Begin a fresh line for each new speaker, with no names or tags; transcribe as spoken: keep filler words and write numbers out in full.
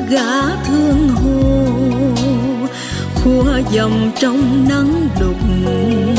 gã thương hồ khua dầm trong nắng đục